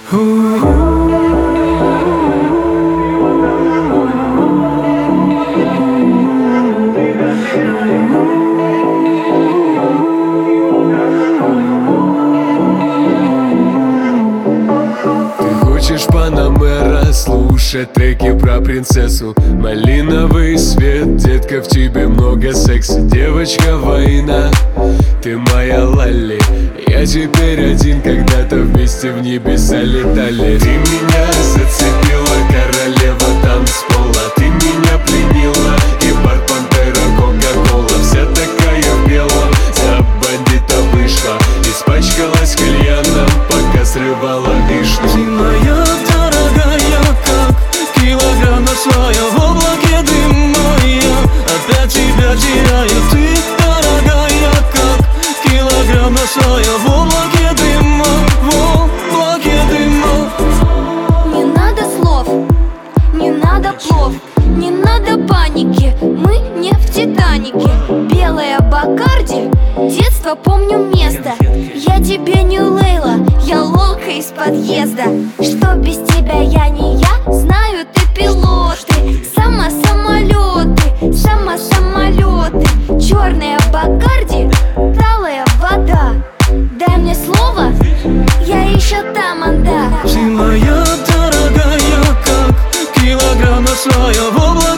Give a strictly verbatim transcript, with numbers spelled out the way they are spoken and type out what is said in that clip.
Хочешь Панамера, слушать треки про принцессу. Малиновый свет, детка, в тебе много секса. Девочка война, ты моя Лали. Я теперь один, когда-то вместе в небеса летали. Ты меня зацепила, королева танцпола. Ты меня пленила, и бар Пантера, Кока-Кола. Вся такая в белом, за бандита вышла. Испачкалась кальяном, пока срывала вишню. Ты моя дорогая, как килограмм своя в облаке дыма. Я опять тебя теряю. Ты дорогая, как килограмм своя в облаке дыма, в облаке дыма. Не надо слов, не надо плов, не надо паники. Мы не в Титанике. Белая Бакарди, детство помню место. Я тебе не Лейла, я лолка из подъезда. Что без тебя я не я, знаю ты пилоты. Сама самолеты, сама самолеты. Черная Бакарди, талая вода. Дай мне слово, я еще там анда. Ты моя дорогая, как килограмм своя в облаке.